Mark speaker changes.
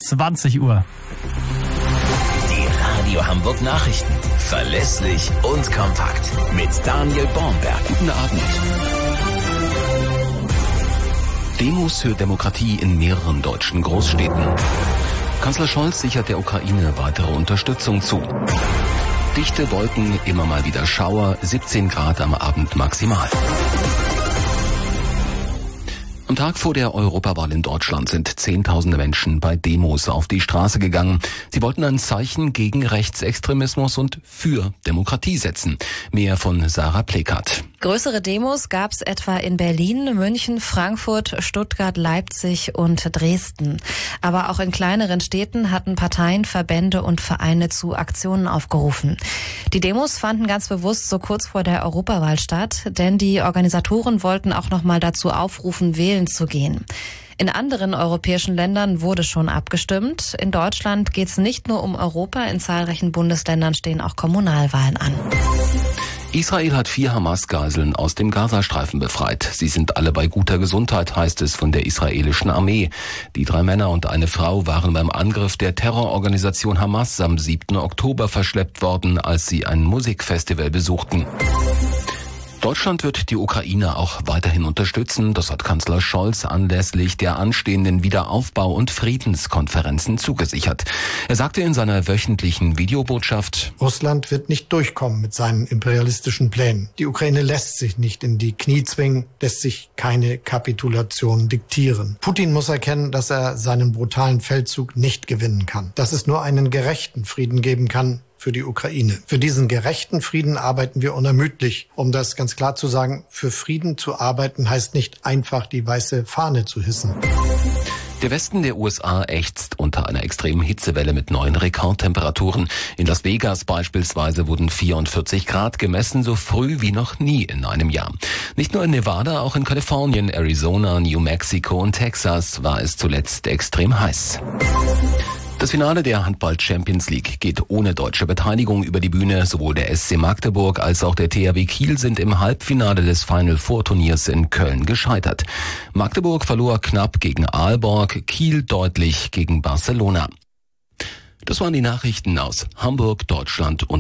Speaker 1: 20 Uhr.
Speaker 2: Die Radio Hamburg Nachrichten. Verlässlich und kompakt. Mit Daniel Bornberg.
Speaker 3: Guten Abend. Demos für Demokratie in mehreren deutschen Großstädten. Kanzler Scholz sichert der Ukraine weitere Unterstützung zu. Dichte Wolken, immer mal wieder Schauer, 17 Grad am Abend maximal. Am Tag vor der Europawahl in Deutschland sind Zehntausende Menschen bei Demos auf die Straße gegangen. Sie wollten ein Zeichen gegen Rechtsextremismus und für Demokratie setzen. Mehr von Sarah Plekat.
Speaker 4: Größere Demos gab es etwa in Berlin, München, Frankfurt, Stuttgart, Leipzig und Dresden. Aber auch in kleineren Städten hatten Parteien, Verbände und Vereine zu Aktionen aufgerufen. Die Demos fanden ganz bewusst so kurz vor der Europawahl statt, denn die Organisatoren wollten auch noch mal dazu aufrufen, wählen zu gehen. In anderen europäischen Ländern wurde schon abgestimmt. In Deutschland geht es nicht nur um Europa, in zahlreichen Bundesländern stehen auch Kommunalwahlen an.
Speaker 3: Israel hat 4 Hamas-Geiseln aus dem Gazastreifen befreit. Sie sind alle bei guter Gesundheit, heißt es von der israelischen Armee. Die 3 Männer und eine Frau waren beim Angriff der Terrororganisation Hamas am 7. Oktober verschleppt worden, als sie ein Musikfestival besuchten. Deutschland wird die Ukraine auch weiterhin unterstützen. Das hat Kanzler Scholz anlässlich der anstehenden Wiederaufbau- und Friedenskonferenzen zugesichert. Er sagte in seiner wöchentlichen Videobotschaft:
Speaker 5: Russland wird nicht durchkommen mit seinen imperialistischen Plänen. Die Ukraine lässt sich nicht in die Knie zwingen, lässt sich keine Kapitulation diktieren. Putin muss erkennen, dass er seinen brutalen Feldzug nicht gewinnen kann. Dass es nur einen gerechten Frieden geben kann für die Ukraine. Für diesen gerechten Frieden arbeiten wir unermüdlich. Um das ganz klar zu sagen, für Frieden zu arbeiten heißt nicht einfach die weiße Fahne zu hissen.
Speaker 3: Der Westen der USA ächzt unter einer extremen Hitzewelle mit neuen Rekordtemperaturen. In Las Vegas beispielsweise wurden 44 Grad gemessen, so früh wie noch nie in einem Jahr. Nicht nur in Nevada, auch in Kalifornien, Arizona, New Mexico und Texas war es zuletzt extrem heiß. Das Finale der Handball-Champions League geht ohne deutsche Beteiligung über die Bühne. Sowohl der SC Magdeburg als auch der THW Kiel sind im Halbfinale des Final-Four-Turniers in Köln gescheitert. Magdeburg verlor knapp gegen Aalborg, Kiel deutlich gegen Barcelona. Das waren die Nachrichten aus Hamburg, Deutschland und